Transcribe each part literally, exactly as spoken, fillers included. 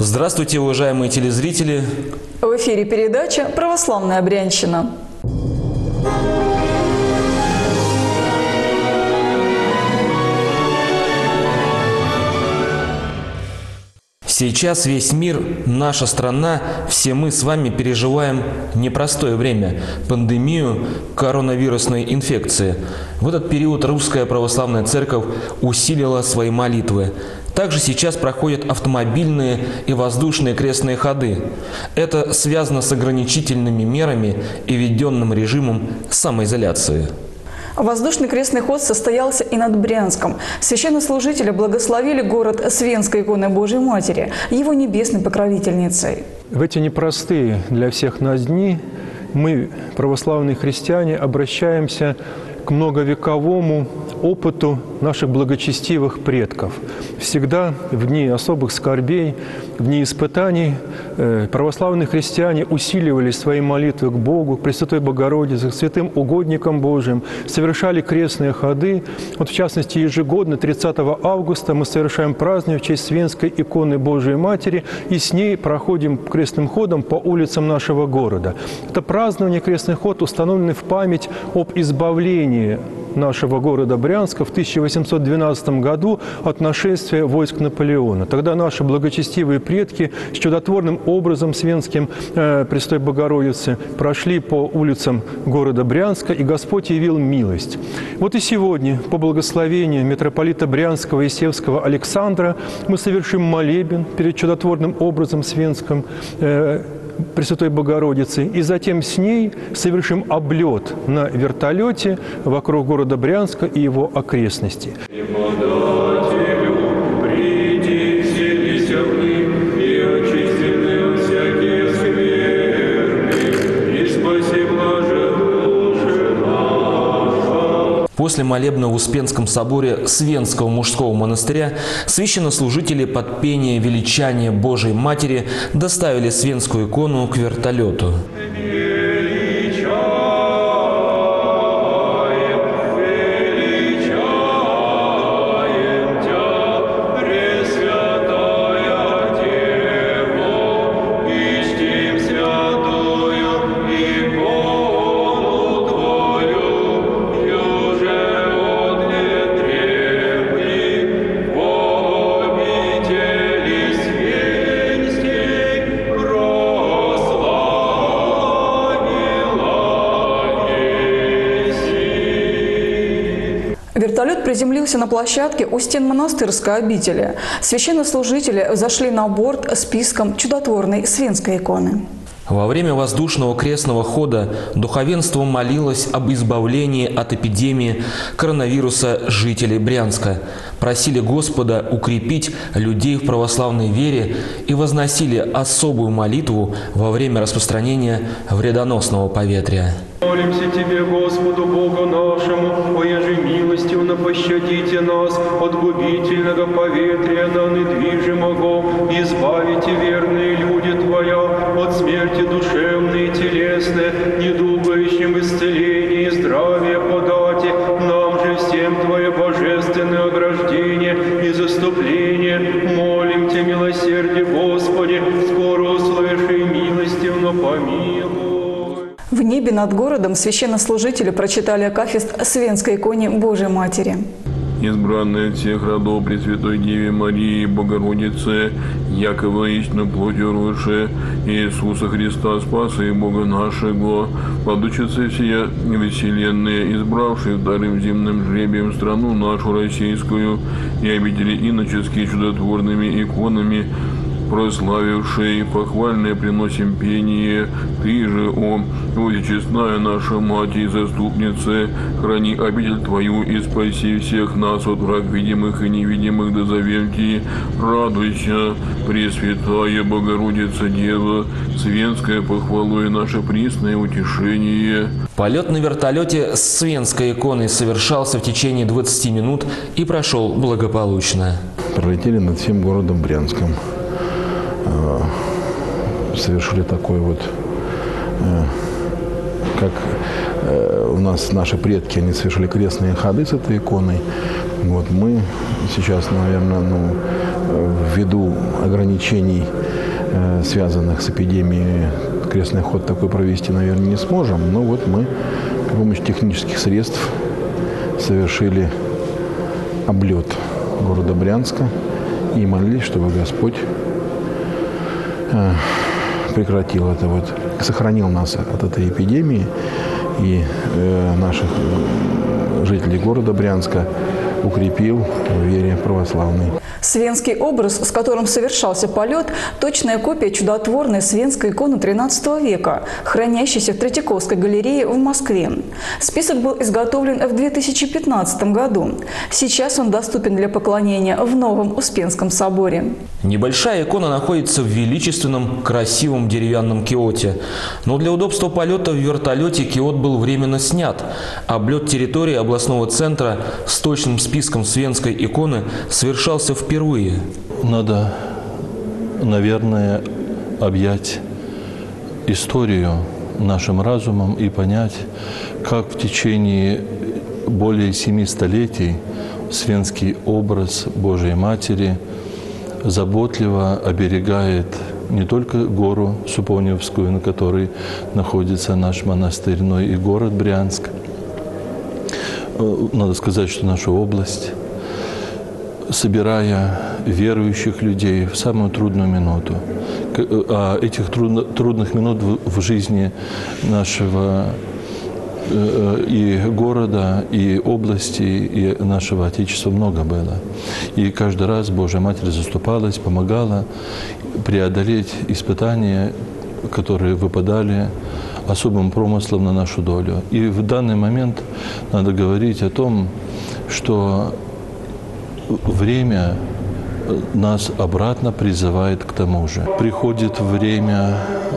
Здравствуйте, уважаемые телезрители! В эфире передача «Православная брянщина». Сейчас весь мир, наша страна, все мы с вами переживаем непростое время – пандемию коронавирусной инфекции. В этот период Русская Православная Церковь усилила свои молитвы. Также сейчас проходят автомобильные и воздушные крестные ходы. Это связано с ограничительными мерами и введенным режимом самоизоляции. Воздушный крестный ход состоялся и над Брянском. Священнослужители благословили город с Венской иконой Божией Матери, его небесной покровительницей. В эти непростые для всех нас дни мы, православные христиане, обращаемся к многовековому опыту наших благочестивых предков. Всегда в дни особых скорбей, в дни испытаний православные христиане усиливали свои молитвы к Богу, к Пресвятой Богородице, к святым угодникам Божьим, совершали крестные ходы. Вот в частности, ежегодно, тридцатого августа, мы совершаем праздник в честь Венской иконы Божией Матери, и с ней проходим крестным ходом по улицам нашего города. Это празднование, крестный ход, установленный в память об избавлении нашего города Брянска в тысяча восемьсот двенадцатом году от нашествия войск Наполеона. Тогда наши благочестивые предки с чудотворным образом с Венским э, Престой Богородицы прошли по улицам города Брянска, и Господь явил милость. Вот и сегодня, по благословению митрополита Брянского и Севского Александра, мы совершим молебен перед чудотворным образом с Венским э, Пресвятой Богородицы, и затем с ней совершим облет на вертолете вокруг города Брянска и его окрестностей. После молебна в Успенском соборе Свенского мужского монастыря священнослужители под пение величания Божией Матери доставили Свенскую икону к вертолету. Вертолет приземлился на площадке у стен монастырской обители. Священнослужители зашли на борт с списком чудотворной Свенской иконы. Во время воздушного крестного хода духовенство молилось об избавлении от эпидемии коронавируса жителей Брянска, просили Господа укрепить людей в православной вере и возносили особую молитву во время распространения вредоносного поветрия. Молимся Тебе, Господу Богу нашему, оеже милостивно пощадите нас от губительного поветрия на недвижимого, избавите верные люди Твоя от смерти душевной и телесной, недугающим исцеление и здравие подати, нам же всем Твое божественное ограждение и заступление. Молим Тебя, милосердие Господи, скоро услыши и милостивно помилуй. В небе над городом священнослужители прочитали акафист Свенской иконе Божией Матери. Избранная от всех родов Пресвятой Деве Марии, Богородице, якобы истинно плотью рвыше Иисуса Христа, Спаса и Бога нашего, владычица всея вселенная, избравшая вторым земным жребием страну нашу российскую и обители иноческие чудотворными иконами, прославившей, похвальное приносим пение. Ты же, о, о честная наша Мать и Заступница, храни обитель Твою и спаси всех нас от враг видимых и невидимых, да зовем Ти. Радуйся, Пресвятая Богородица Дева, Свенская похвалу и наше присное утешение. Полет на вертолете с Свенской иконой совершался в течение двадцати минут и прошел благополучно. Пролетели над всем городом Брянском. Совершили такой вот, как у нас наши предки, они совершили крестные ходы с этой иконой. Вот мы сейчас, наверное, ну, ввиду ограничений, э, связанных с эпидемией, крестный ход такой провести, наверное, не сможем. Но вот мы с помощью технических средств совершили облет города Брянска и молились, чтобы Господь э, прекратил это вот, сохранил нас от этой эпидемии и э, наших жителей города Брянска укрепил в вере православной. Свенский образ, с которым совершался полет, точная копия чудотворной свенской иконы тринадцатого века, хранящейся в Третьяковской галерее в Москве. Список был изготовлен в две тысячи пятнадцатом году. Сейчас он доступен для поклонения в Новом Успенском соборе. Небольшая икона находится в величественном, красивом деревянном киоте. Но для удобства полета в вертолете киот был временно снят. Облет территории областного центра с точным списком свенской иконы совершался впервые. Надо, наверное, объять историю нашим разумом и понять, как в течение более семи столетий свенский образ Божией Матери заботливо оберегает не только гору Супоневскую, на которой находится наш монастырь, но и город Брянск. Надо сказать, что наша область, собирая верующих людей в самую трудную минуту. А этих трудно, трудных минут в, в жизни нашего и города, и области, и нашего Отечества много было. И каждый раз Божья Матерь заступалась, помогала преодолеть испытания, которые выпадали особым промыслом на нашу долю. И в данный момент надо говорить о том, что время нас обратно призывает к тому же. Приходит время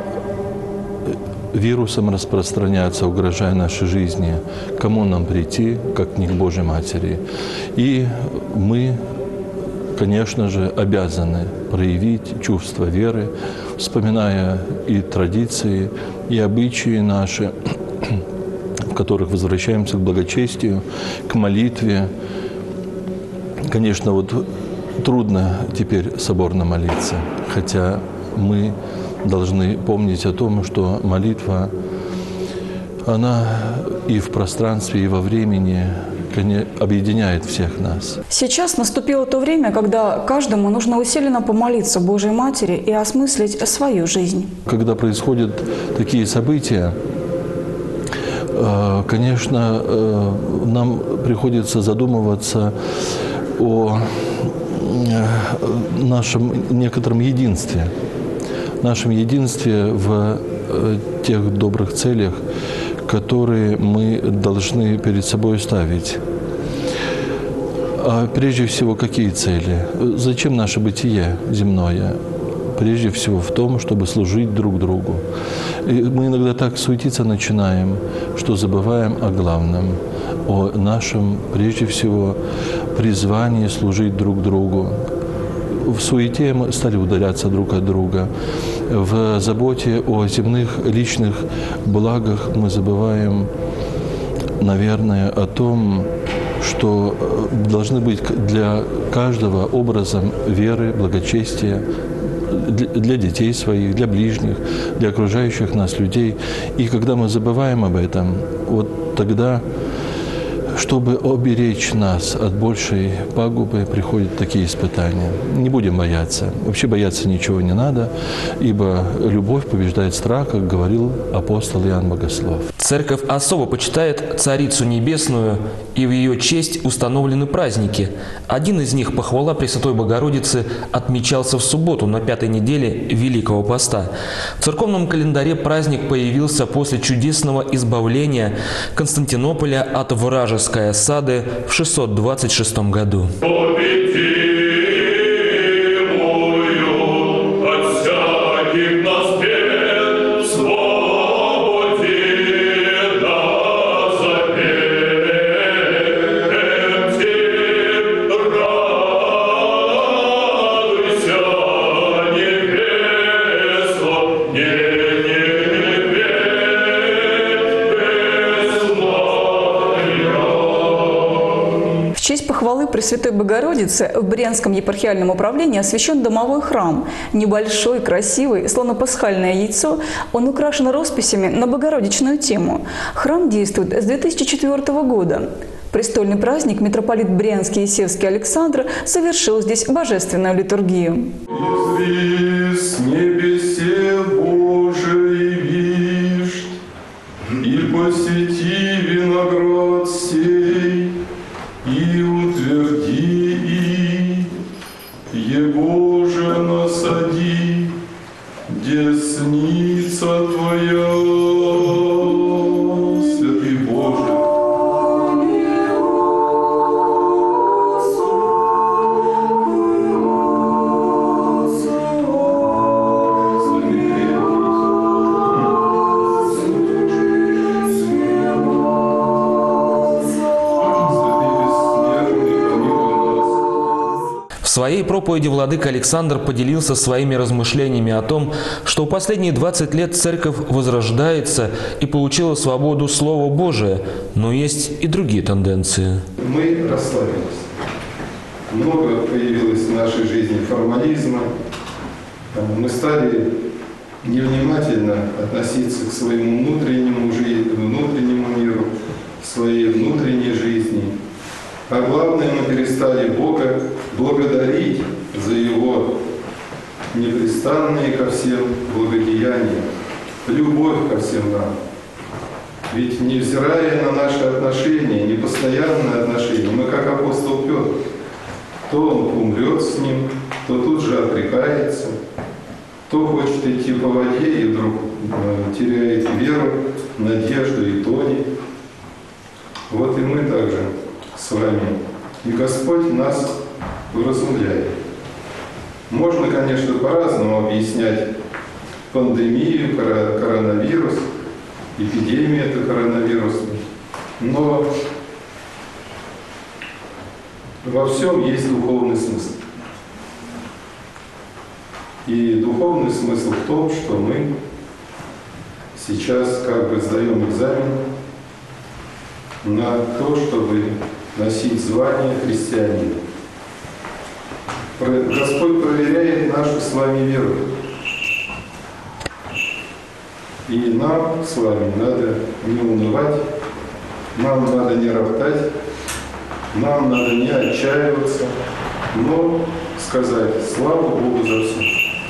вирусом распространяться, угрожая нашей жизни. Кому нам прийти, как не к Божьей Матери? И мы, конечно же, обязаны проявить чувство веры, вспоминая и традиции, и обычаи наши, в которых возвращаемся к благочестию, к молитве. Конечно, вот трудно теперь соборно молиться, хотя мы должны помнить о том, что молитва, она и в пространстве, и во времени объединяет всех нас. Сейчас наступило то время, когда каждому нужно усиленно помолиться Божьей Матери и осмыслить свою жизнь. Когда происходят такие события, конечно, нам приходится задумываться о нашем некотором единстве, нашем единстве в тех добрых целях, которые мы должны перед собой ставить. А прежде всего, какие цели? Зачем наше бытие земное? Прежде всего в том, чтобы служить друг другу. И мы иногда так суетиться начинаем, что забываем о главном, о нашем, прежде всего, призвании служить друг другу. В суете мы стали удаляться друг от друга. В заботе о земных личных благах мы забываем, наверное, о том, что должны быть для каждого образом веры, благочестия, для детей своих, для ближних, для окружающих нас людей. И когда мы забываем об этом, вот тогда, чтобы оберечь нас от большей пагубы, приходят такие испытания. Не будем бояться. Вообще бояться ничего не надо, ибо любовь побеждает страх, как говорил апостол Иоанн Богослов. Церковь особо почитает Царицу Небесную, и в ее честь установлены праздники. Один из них, похвала Пресвятой Богородицы, отмечался в субботу на пятой неделе Великого Поста. В церковном календаре праздник появился после чудесного избавления Константинополя от вражеской осады в шестьсот двадцать шестом году. Пресвятой Богородицы в Брянском епархиальном управлении освящен домовой храм. Небольшой, красивый, словно пасхальное яйцо, он украшен росписями на богородичную тему. Храм действует с две тысячи четвёртого года. Престольный праздник митрополит Брянский и Севский Александр совершил здесь божественную литургию. С небесе Божий вишь, и посети виноград сей, и утверди и, его же насади, десница твоя, святый Боже. В своей проповеди владыка Александр поделился своими размышлениями о том, что в последние двадцать лет церковь возрождается и получила свободу Слова Божия, но есть и другие тенденции. Мы расслабились. Много появилось в нашей жизни формализма. Мы стали невнимательно относиться к своему внутреннему, внутреннему миру, своей внутренней жизни. А главное, мы перестали Бога благодарить за Его непрестанные ко всем благодеяния, любовь ко всем нам. Ведь невзирая на наши отношения, непостоянные отношения, мы как апостол Петр, то он умрет с ним, то тут же отрекается, то хочет идти по воде и вдруг теряет веру, надежду и тонет. Вот и мы также с вами. И Господь нас вразумляет. Можно, конечно, по-разному объяснять пандемию, коронавирус, эпидемию это коронавирусная, но во всем есть духовный смысл. И духовный смысл в том, что мы сейчас как бы сдаем экзамен на то, чтобы носить звание христианина. Господь проверяет нашу с вами веру. И нам с вами надо не унывать, нам надо не роптать, нам надо не отчаиваться, но сказать слава Богу за все.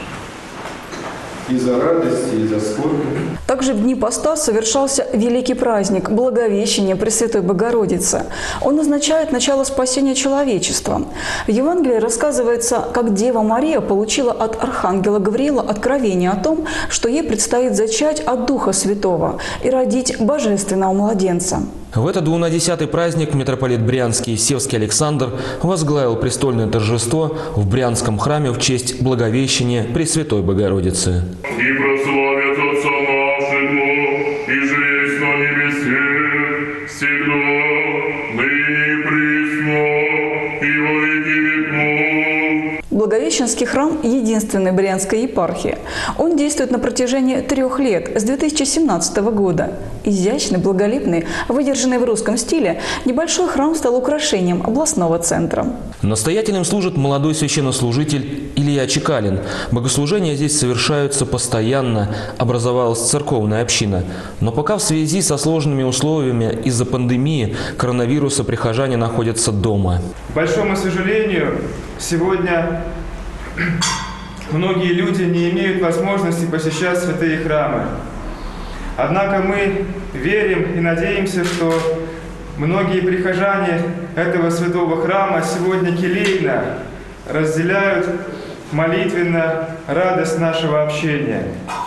И за радость, и за скорбь. Также в дни поста совершался великий праздник – Благовещение Пресвятой Богородицы. Он означает начало спасения человечества. В Евангелии рассказывается, как Дева Мария получила от архангела Гавриила откровение о том, что ей предстоит зачать от Духа Святого и родить божественного младенца. В этот двунадесятый праздник митрополит Брянский и Севский Александр возглавил престольное торжество в Брянском храме в честь Благовещения Пресвятой Богородицы. И прославят Отца нашего, и же есть на небесе, всегда, ныне и присно, и во веки веков. Благовещенский храм – единственный Брянской епархии. Он действует на протяжении трех лет, с две тысячи семнадцатого года. Изящный, благолепный, выдержанный в русском стиле, небольшой храм стал украшением областного центра. Настоятелем служит молодой священнослужитель Илья Чекалин. Богослужения здесь совершаются постоянно, образовалась церковная община. Но пока в связи со сложными условиями из-за пандемии коронавируса прихожане находятся дома. К большому сожалению, сегодня многие люди не имеют возможности посещать святые храмы. Однако мы верим и надеемся, что многие прихожане этого святого храма сегодня келейно разделяют молитвенно радость нашего общения.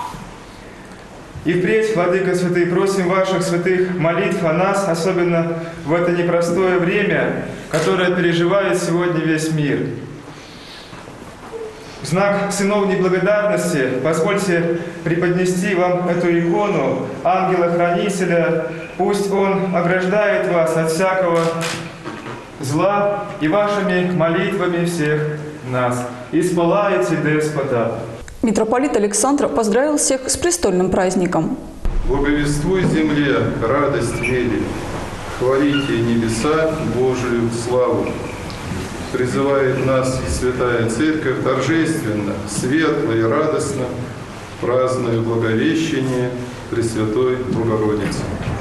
И впредь, Владыка Святый, просим ваших святых молитв о нас, особенно в это непростое время, которое переживает сегодня весь мир. В знак сыновней благодарности позвольте преподнести вам эту икону ангела-хранителя. Пусть он ограждает вас от всякого зла и вашими молитвами всех нас. Исполайте Деспота. Митрополит Александр поздравил всех с престольным праздником. Благовествуй земле радость вере, хвалите небеса Божию славу. призывает нас Святая Церковь торжественно, светло и радостно празднуя Благовещение Пресвятой Богородицы.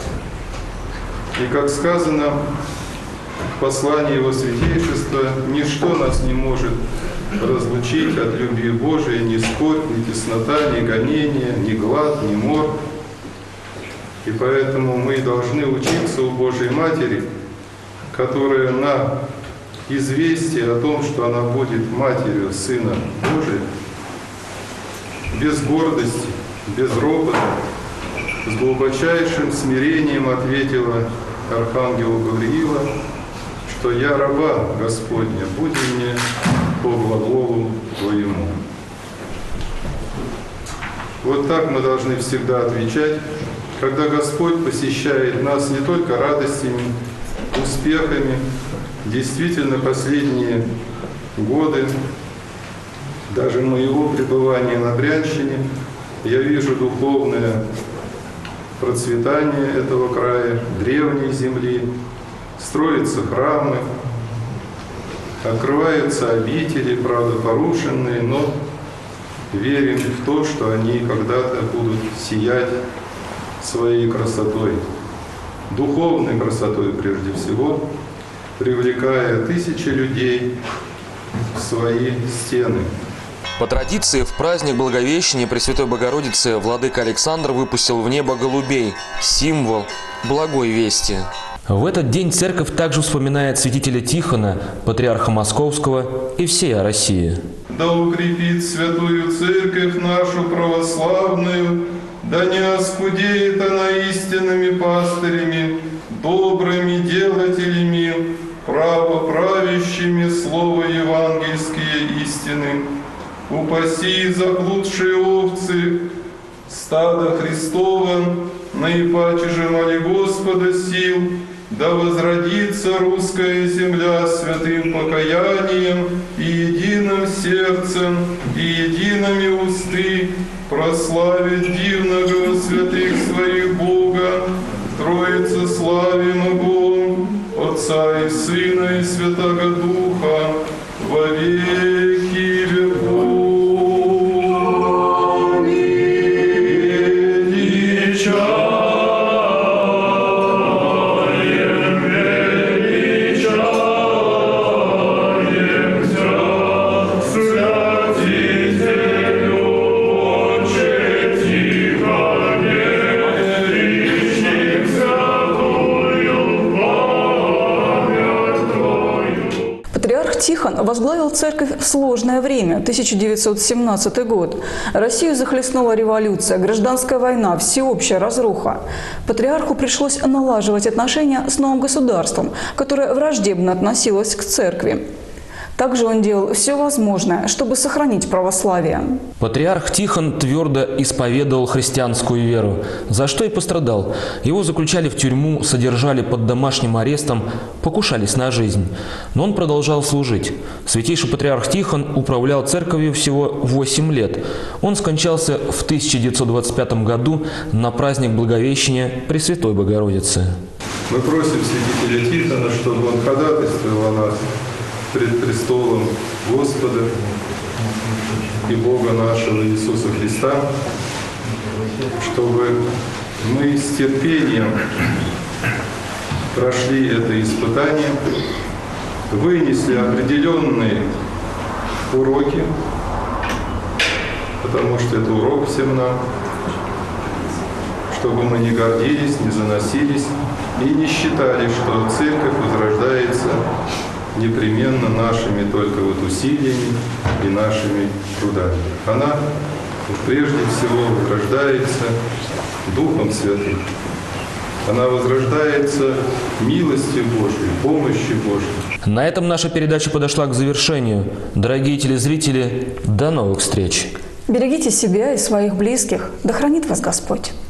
И как сказано в послании Его Святейшества, ничто нас не может разлучить от любви Божией, ни скорбь, ни теснота, ни гонение, ни глад, ни мор. И поэтому мы должны учиться у Божьей Матери, которая на известие о том, что она будет матерью Сына Божия, без гордости, без ропота, с глубочайшим смирением ответила архангелу Гавриила, что «Я раба Господня, будь мне по глаголу Твоему». Вот так мы должны всегда отвечать, когда Господь посещает нас не только радостями, успехами. Действительно, последние годы, даже моего пребывания на Брянщине, я вижу духовное процветание этого края, древней земли, строятся храмы, открываются обители, правда, порушенные, но верим в то, что они когда-то будут сиять своей красотой, духовной красотой прежде всего, привлекая тысячи людей в свои стены. По традиции, в праздник Благовещения Пресвятой Богородицы владыка Александр выпустил в небо голубей – символ благой вести. В этот день церковь также вспоминает святителя Тихона, патриарха Московского и всей России. Да укрепит святую церковь нашу православную, да не оскудеет она истинными пастырями, добрыми делателями, правоправящими слово евангельские истины. Упаси заблудшие овцы, стадо Христова, наипаче же моли Господа сил, да возродится русская земля святым покаянием и единым сердцем, и едиными усты прославит дивного святых своих Бога, Троица славимого, Отца и Сына и Святого Духа, во веки веков. Тихон возглавил церковь в сложное время, тысяча девятьсот семнадцатый год. Россию захлестнула революция, гражданская война, всеобщая разруха. Патриарху пришлось налаживать отношения с новым государством, которое враждебно относилось к церкви. Также он делал все возможное, чтобы сохранить православие. Патриарх Тихон твердо исповедовал христианскую веру, за что и пострадал. Его заключали в тюрьму, содержали под домашним арестом, покушались на жизнь. Но он продолжал служить. Святейший патриарх Тихон управлял церковью всего восемь лет. Он скончался в тысяча девятьсот двадцать пятом году на праздник Благовещения Пресвятой Богородицы. Мы просим святителя Тихона, чтобы он ходатайствовал о нас пред престолом Господа и Бога нашего Иисуса Христа, чтобы мы с терпением прошли это испытание, вынесли определенные уроки, потому что это урок всем нам, чтобы мы не гордились, не заносились и не считали, что церковь возрождается непременно нашими только вот усилиями и нашими трудами. Она прежде всего возрождается Духом Святым. Она возрождается милостью Божией, помощью Божией. На этом наша передача подошла к завершению. Дорогие телезрители, до новых встреч! Берегите себя и своих близких. Да хранит вас Господь!